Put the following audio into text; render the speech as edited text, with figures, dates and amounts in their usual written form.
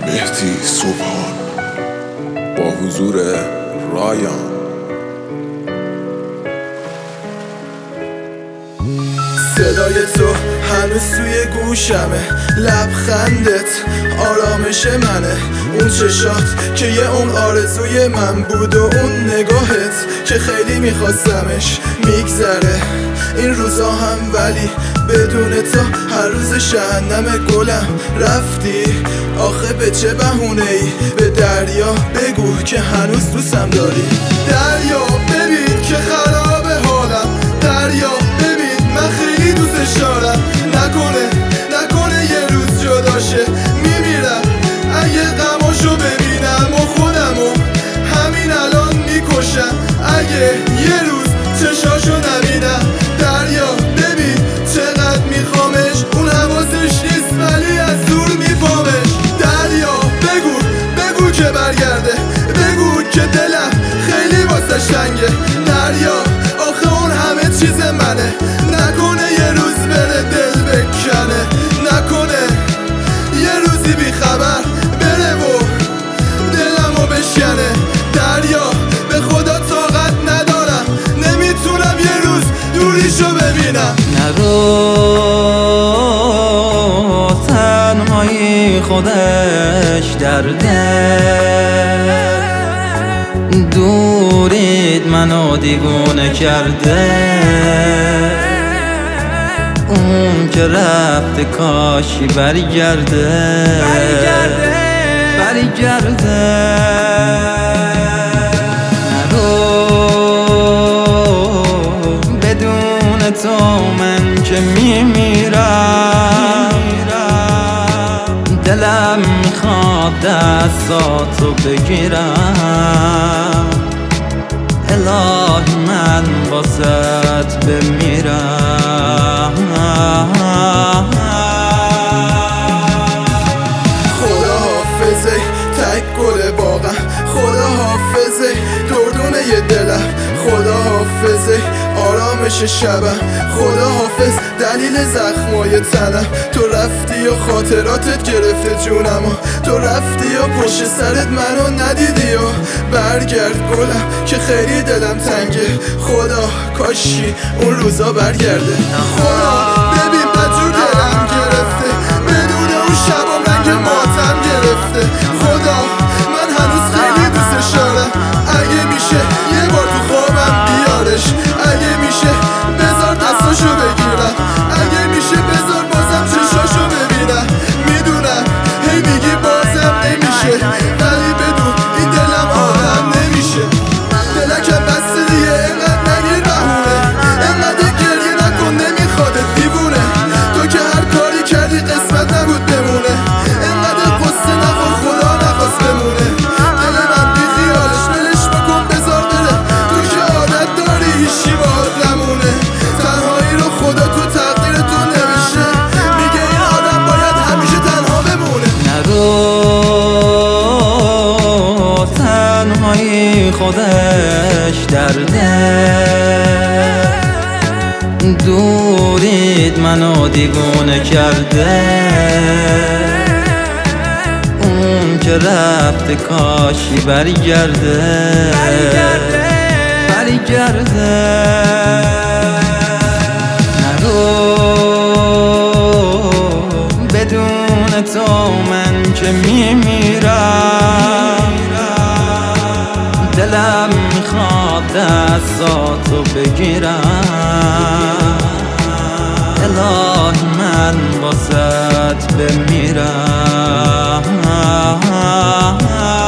مهدی صبحان با حضور رایان. صدای تو هنوز توی گوشمه، لبخندت آرامش منه، اون چشات که یه اون آرزوی من بود و اون نگاهت که خیلی میخواستمش. میگذره این روزا هم ولی بدون تو هر روز جهنم. گلم رفتی آخه به چه بهونه‌ای؟ به دریا بگو که هنوز دوستم داری. دریا ببین که خرابه حالم، دریا ببین من خیلی دوستش دارم. نکنه یه روز جداشه، میمیرم اگه غماشو ببینم و خودمو همین الان میکشم اگه یه روز چشاشو نبینم. دریا ببین چقدر میخوامش، اون حواسش نیست ولی از دور میفهمش. دریا بگو که برگرده، بگو که دلم خیلی واسش تنگه. دریا آخه اون همه چیز منه، نکنه یه روز بره دل بکنه، نکنه یه روزی بی خبر بره و دلمو بشکنه. دریا به خدا طاقت ندارم، نمیتونم یه روز دوریشو ببینم. نرو تنهایی خودش درده، دورید منو دیوونه کرده. اون که رفته کاشی برگرده. نرو بدون تو من که میمیرم، دلم میخواد دستاتو بگیرم. الهی من باست بمیرم. خدا حافظه تک گل باغم، خدا حافظه دردونه دلم، خدا حافظه آرامش شبم، خدا حافظ دلیل زخمای تنم. تو رفتی و خاطراتت گرفته جونم، و تو رفتی و پشت سرت منو ندیدی و برگرد گلم که خیلی دلم تنگه. خدا کاشی اون روزا برگرده. خدا ببین بدجور دلم گرفته، بدون اون شبام رنگ ماتم گرفته. خدا من هنوز خیلی دوستش دارم، اگه میشه یه بار تو خوابم بیارش، اگه میشه بذار دستاشو بگیرم، اگه میشه بذار بازم چشاشو ببینم. میدونم هی میگی بازم نمیشه، ولی بدون این دلم آدم نمیشه. دلکم بسته دیگه اینقدر نگیر بهونه، اینقدر گریه نکن نمیخوادت دیوونه. تو که هر کاری کردی قسمت نبود بمونه، اینقدر قصه نخور خدا نخواست بمونه. دل من بی خیالش ولش بکن بذار بره، تو که عادت داری هیچی باهات نمونه. تنهایی رو خدا تو تقدیر تو نوشته، میگه این آدم باید همیشه تنها بمونه. نرو تنهایی خودش درده، دورید منو دیوونه کرده. اون که رفته کاشی برگرده. نرو بدون تو من که میمیرم، دلم میخواد دستاتو بگیرم. الهی من باست بمیرم.